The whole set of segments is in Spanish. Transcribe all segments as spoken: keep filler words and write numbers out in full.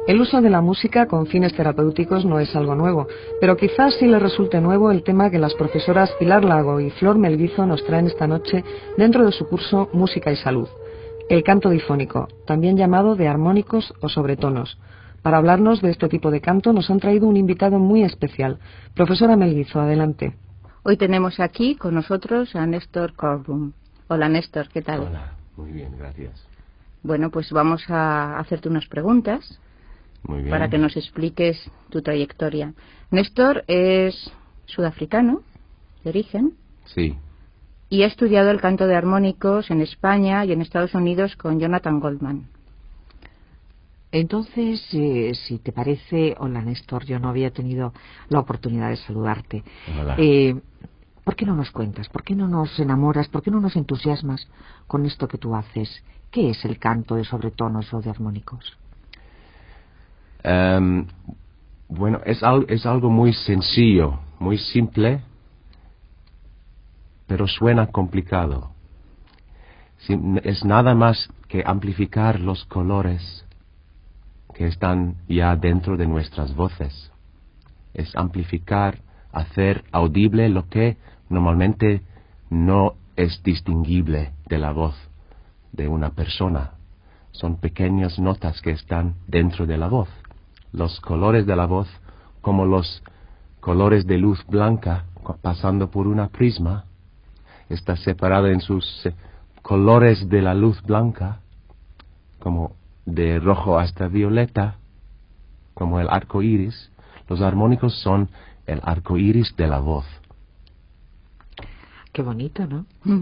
El uso de la música con fines terapéuticos no es algo nuevo, pero quizás sí le resulte nuevo el tema que las profesoras Pilar Lago y Flor Melguizo nos traen esta noche dentro de su curso Música y Salud. El canto difónico, también llamado de armónicos o sobretonos. Para hablarnos de este tipo de canto nos han traído un invitado muy especial. Profesora Melguizo, adelante. Hoy tenemos aquí con nosotros a Néstor Corbum. Hola Néstor, ¿qué tal? Hola, muy bien, gracias. Bueno, pues vamos a hacerte unas preguntas. Muy bien. Para que nos expliques tu trayectoria. Néstor es sudafricano, de origen. Sí. Y ha estudiado el canto de armónicos en España y en Estados Unidos con Jonathan Goldman. Entonces, eh, si te parece, hola Néstor, yo no había tenido la oportunidad de saludarte. Hola. Eh, ¿Por qué no nos cuentas? ¿Por qué no nos enamoras? ¿Por qué no nos entusiasmas con esto que tú haces? ¿Qué es el canto de sobretonos o de armónicos? Um, bueno, es, al, es algo muy sencillo, muy simple, pero suena complicado. Es nada más que amplificar los colores que están ya dentro de nuestras voces. Es amplificar, hacer audible lo que normalmente no es distinguible de la voz de una persona. Son pequeñas notas que están dentro de la voz. Los colores de la voz, como los colores de luz blanca pasando por una prisma, está separado en sus colores de la luz blanca, como de rojo hasta violeta, como el arco iris. Los armónicos son el arco iris de la voz. Qué bonito, ¿no?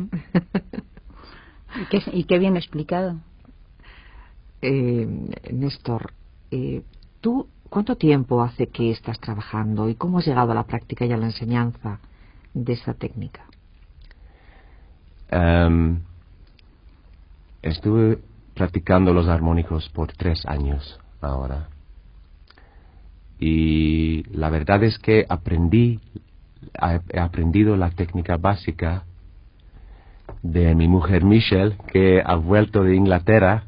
¿Y, qué, y qué bien explicado. Eh, Néstor, eh, ¿tú cuánto tiempo hace que estás trabajando y cómo has llegado a la práctica y a la enseñanza de esta técnica? Um, estuve practicando los armónicos por tres años ahora. Y la verdad es que aprendí, he aprendido la técnica básica de mi mujer Michelle, que ha vuelto de Inglaterra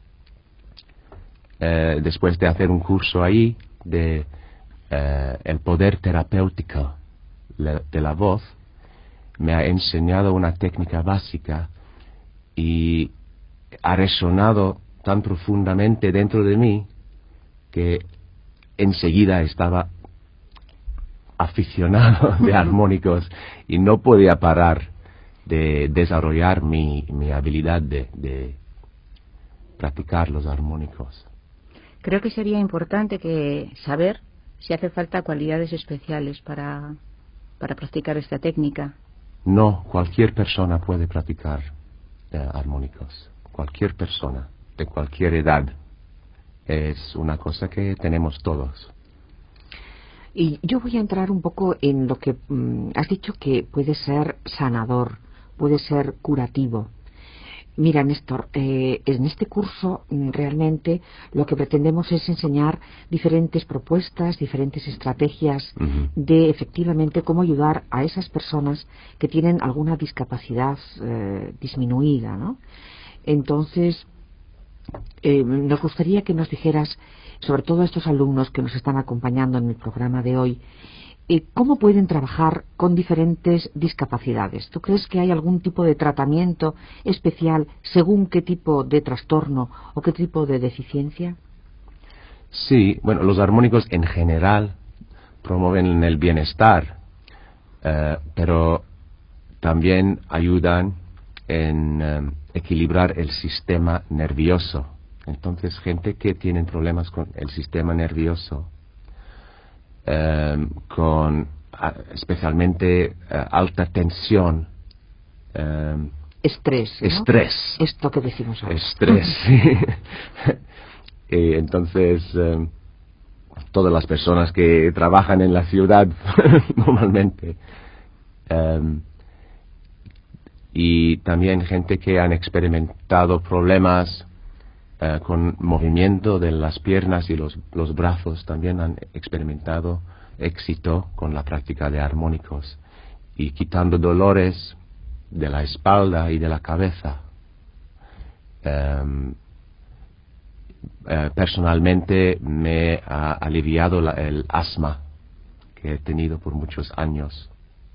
eh, después de hacer un curso ahí de eh, el poder terapéutico de la voz. Me ha enseñado una técnica básica y ha resonado tan profundamente dentro de mí que enseguida estaba aficionado de armónicos y no podía parar de desarrollar mi, mi habilidad de, de practicar los armónicos. Creo que sería importante que saber si hace falta cualidades especiales para, para practicar esta técnica. No, cualquier persona puede practicar eh, armónicos. Cualquier persona, de cualquier edad. Es una cosa que tenemos todos. Y yo voy a entrar un poco en lo que mmm, has dicho, que puede ser sanador, puede ser curativo. Mira, Néstor, eh, en este curso mm, realmente lo que pretendemos es enseñar diferentes propuestas, diferentes estrategias Uh-huh. de efectivamente cómo ayudar a esas personas que tienen alguna discapacidad eh, disminuida, ¿no? Entonces, eh, nos gustaría que nos dijeras, sobre todo a estos alumnos que nos están acompañando en el programa de hoy, eh, ¿cómo pueden trabajar con diferentes discapacidades? ¿Tú crees que hay algún tipo de tratamiento especial según qué tipo de trastorno o qué tipo de deficiencia? Sí, bueno, los armónicos en general promueven el bienestar, eh, pero también ayudan en eh, equilibrar el sistema nervioso. Entonces, gente que tiene problemas con el sistema nervioso, eh, con a, especialmente eh, alta tensión, eh, Estrés, ¿no? Estrés. Esto que decimos ahora. Estrés, sí. Y entonces, eh, todas las personas que trabajan en la ciudad normalmente, eh, y también gente que han experimentado problemas eh, con movimiento de las piernas y los, los brazos, también han experimentado éxito con la práctica de armónicos y quitando dolores de la espalda y de la cabeza. Um, eh, personalmente me ha aliviado la, el asma que he tenido por muchos años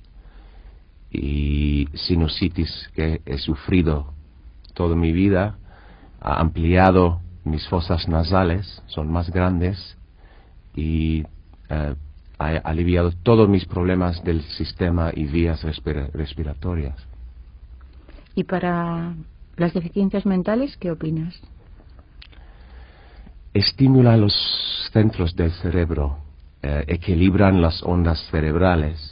y sinusitis que he sufrido toda mi vida. Ha ampliado mis fosas nasales, son más grandes y eh, ha aliviado todos mis problemas del sistema y vías respira- respiratorias. ¿Y para las deficiencias mentales qué opinas? Estimula los centros del cerebro, eh, equilibran las ondas cerebrales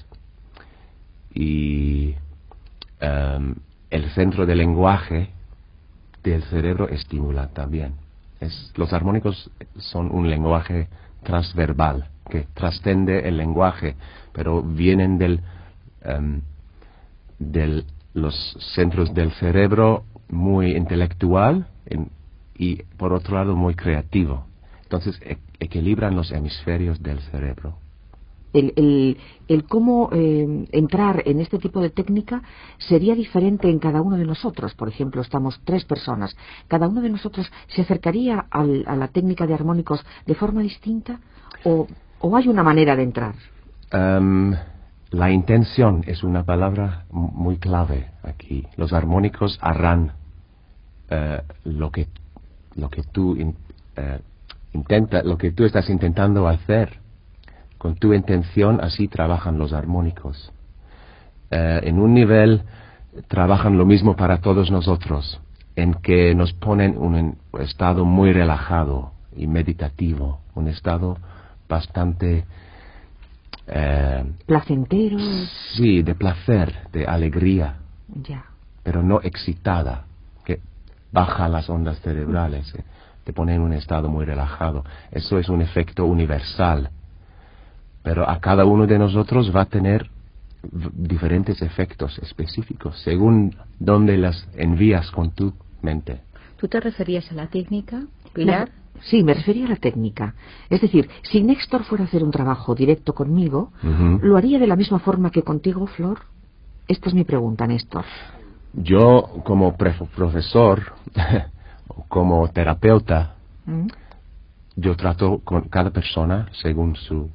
y um, el centro del lenguaje del cerebro estimula también. Es, los armónicos son un lenguaje transverbal que trasciende el lenguaje, pero vienen del, um, del los centros del cerebro muy intelectual en, y por otro lado muy creativo. Entonces e- equilibran los hemisferios del cerebro. El, el, el cómo eh, entrar en este tipo de técnica sería diferente en cada uno de nosotros. Por ejemplo, estamos tres personas. ¿Cada uno de nosotros se acercaría al, a la técnica de armónicos de forma distinta? ¿O, o hay una manera de entrar? Um, la intención es una palabra muy clave aquí. Los armónicos harán uh, lo que lo que tú in, uh, intenta, lo que tú estás intentando hacer. Con tu intención, así trabajan los armónicos. Eh, en un nivel, trabajan lo mismo para todos nosotros, en que nos ponen en un estado muy relajado y meditativo, un estado bastante... Eh, ¿Placentero? Sí, de placer, de alegría, Ya. pero no excitada, que baja las ondas cerebrales, eh, te pone en un estado muy relajado. Eso es un efecto universal. Pero a cada uno de nosotros va a tener v- diferentes efectos específicos, según dónde las envías con tu mente. ¿Tú te referías a la técnica, Pilar? Me- sí, me refería a la técnica. Es decir, si Néstor fuera a hacer un trabajo directo conmigo, Ujú. ¿lo haría de la misma forma que contigo, Flor? Esta es mi pregunta, Néstor. Yo, como pre- profesor, como terapeuta, ¿Mm? yo trato con cada persona según su,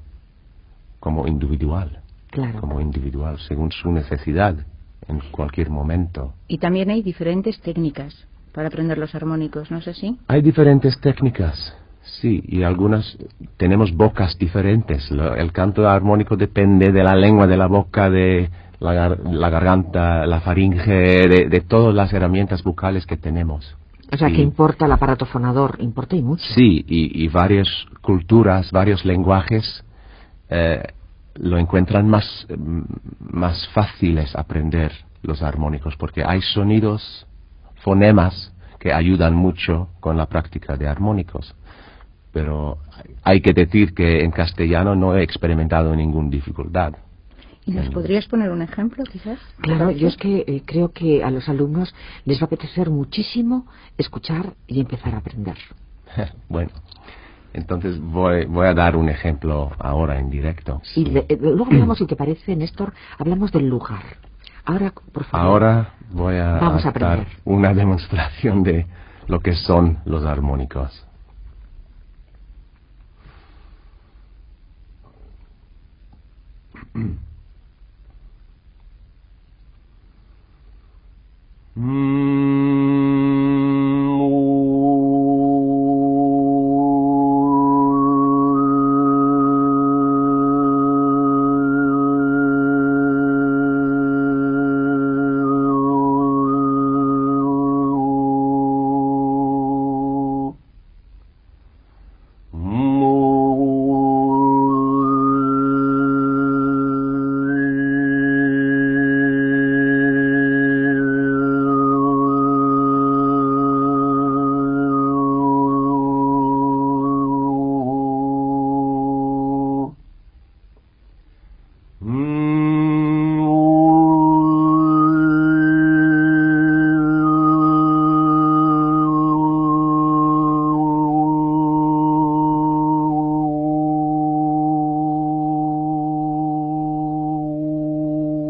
como individual, Claro. como individual, según su necesidad, en cualquier momento. Y también hay diferentes técnicas para aprender los armónicos, ¿no es así? Hay diferentes técnicas, sí, y algunas tenemos bocas diferentes. Lo- el canto armónico depende de la lengua, de la boca, de la, gar- la garganta, la faringe, de, de todas las herramientas vocales que tenemos. O sea, Y- que importa el aparato fonador, importa y mucho. Sí, y, y varias culturas, varios lenguajes eh, lo encuentran más, mm, más fáciles aprender los armónicos, porque hay sonidos, fonemas, que ayudan mucho con la práctica de armónicos. Pero hay que decir que en castellano no he experimentado ninguna dificultad. ¿Y nos Mm. podrías poner un ejemplo, quizás? ¿Te Claro, parece? yo es que eh, creo que a los alumnos les va a apetecer muchísimo escuchar y empezar a aprender. Bueno, entonces voy, voy a dar un ejemplo ahora en directo. Y le- eh, luego hablamos, si te parece, Néstor, hablamos del lugar. Ahora, por favor. Ahora voy a Vamos a dar aprender. una demostración de lo que son los armónicos.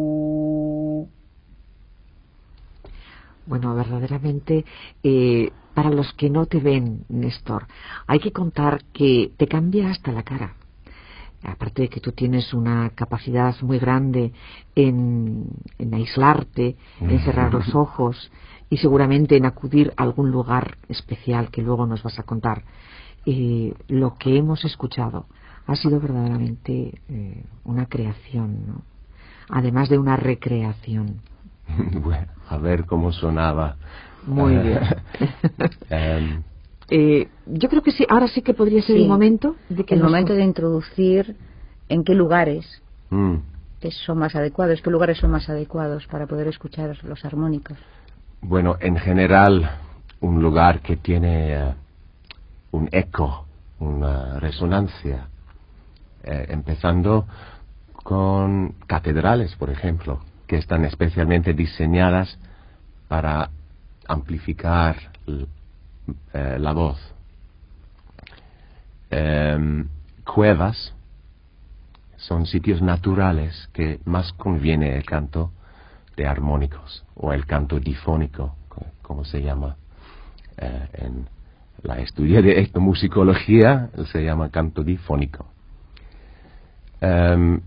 Bueno, verdaderamente eh, para los que no te ven, Néstor, hay que contar que te cambia hasta la cara. Aparte de que tú tienes una capacidad muy grande en, en aislarte, en cerrar los ojos y seguramente en acudir a algún lugar especial que luego nos vas a contar. Eh, lo que hemos escuchado ha sido verdaderamente eh, una creación, ¿no? Además de una recreación. Bueno, a ver cómo sonaba. Muy bien. um, eh, yo creo que sí, ahora sí que podría ser Sí, el momento de que el nos... momento de introducir en qué lugares mm, son más adecuados, qué lugares son más adecuados para poder escuchar los armónicos. Bueno, en general, un lugar que tiene uh, un eco, una resonancia, eh, empezando con catedrales, por ejemplo, que están especialmente diseñadas para amplificar eh, la voz. Eh, cuevas son sitios naturales que más conviene el canto de armónicos o el canto difónico, como se llama eh, en la estudia de etnomusicología, se llama canto difónico. Um,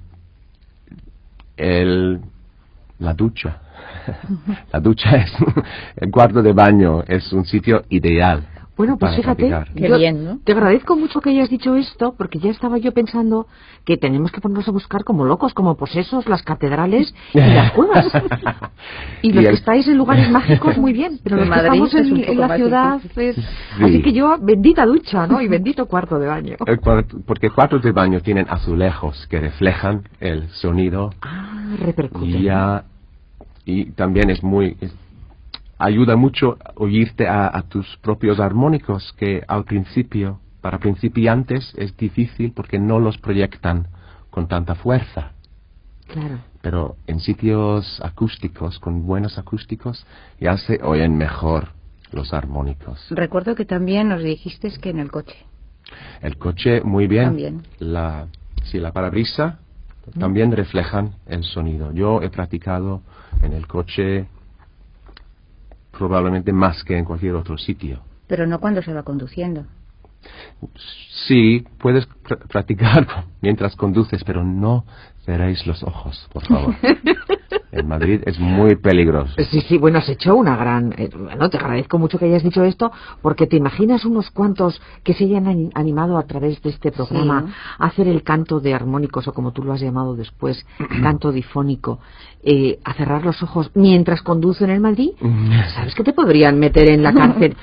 el, la ducha. La ducha es el cuarto de baño, es un sitio ideal. Bueno, pues para fíjate, practicar. Qué yo bien, ¿no? te agradezco mucho que hayas dicho esto, porque ya estaba yo pensando que tenemos que ponernos a buscar como locos, como posesos, las catedrales y las cuevas. Y los Y el- que estáis en lugares mágicos, muy bien, pero los En que Madrid estamos es en, un en poco la más ciudad... difícil. es- Sí. Así que yo, bendita ducha, ¿no? Y bendito cuarto de baño. el cuarto- porque cuartos de baño tienen azulejos que reflejan el sonido Ah, repercute. y ya y también es muy es- ayuda mucho oírte a, a tus propios armónicos, que al principio, para principiantes, es difícil porque no los proyectan con tanta fuerza. Claro. Pero en sitios acústicos, con buenos acústicos, ya se oyen mejor los armónicos. Recuerdo que también nos dijiste que en el coche. El coche, muy bien. También. La, sí, la parabrisa también reflejan el sonido. Yo he practicado en el coche probablemente más que en cualquier otro sitio. Pero no cuando se va conduciendo. Sí, puedes pr- practicar mientras conduces, pero no cerréis los ojos, por favor. En Madrid es muy peligroso. Sí, sí, bueno, has hecho una gran... eh, bueno, te agradezco mucho que hayas dicho esto, porque te imaginas unos cuantos que se hayan ani- animado a través de este programa Sí. a hacer el canto de armónicos, o como tú lo has llamado después, canto difónico, eh, a cerrar los ojos mientras conducen en Madrid. ¿Sabes que te podrían meter en la cárcel?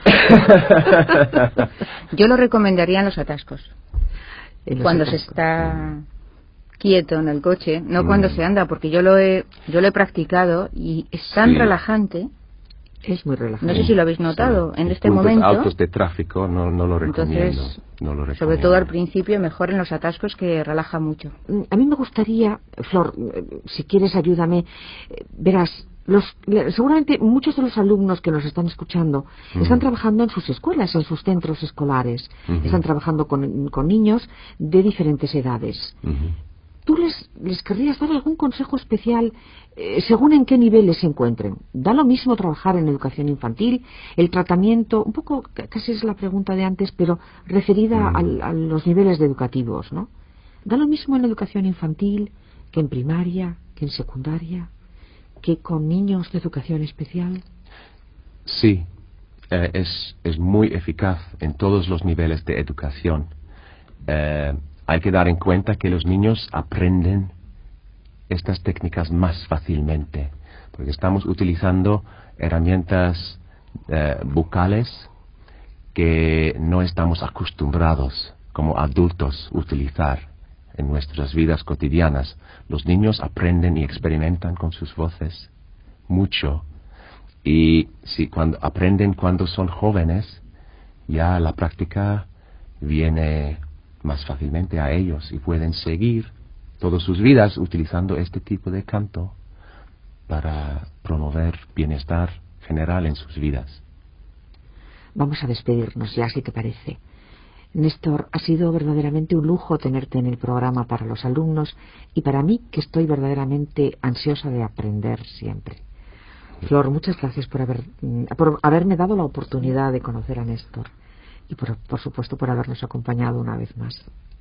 Yo lo recomendaría en los atascos. En los Cuando se atascos. está quieto en el coche, no Mm. cuando se anda, porque yo lo he yo lo he practicado y es tan Sí. relajante. Es muy relajante. No sé si lo habéis notado Sí. en En este puntos momento. altos de tráfico no, no lo recomiendo. Entonces, no lo sobre recomiendo. todo al principio, mejor en los atascos, que relaja mucho. A mí me gustaría, Flor, eh, si quieres ayúdame, eh, verás, los, le- seguramente muchos de los alumnos que nos están escuchando Ujú. están trabajando en sus escuelas, en sus centros escolares, Ujú. están trabajando con, con niños de diferentes edades. Ujú. ¿Tú les, les querrías dar algún consejo especial eh, según en qué niveles se encuentren? Da lo mismo trabajar en educación infantil, el tratamiento, un poco, c- casi es la pregunta de antes, pero referida Mm. al- a los niveles de educativos, ¿no? Da lo mismo en educación infantil que en primaria, que en secundaria, que con niños de educación especial. Sí, eh, es, es muy eficaz en todos los niveles de educación. Eh, hay que dar en cuenta que los niños aprenden estas técnicas más fácilmente, porque estamos utilizando herramientas eh, bucales que no estamos acostumbrados como adultos utilizar en nuestras vidas cotidianas. Los niños aprenden y experimentan con sus voces mucho. Y si cuando aprenden cuando son jóvenes, ya la práctica viene más fácilmente a ellos y pueden seguir todas sus vidas utilizando este tipo de canto para promover bienestar general en sus vidas. Vamos a despedirnos ya, si te parece. Néstor, ha sido verdaderamente un lujo tenerte en el programa para los alumnos y para mí, que estoy verdaderamente ansiosa de aprender siempre. Flor, muchas gracias por, haber, por haberme dado la oportunidad de conocer a Néstor y por, por supuesto por habernos acompañado una vez más.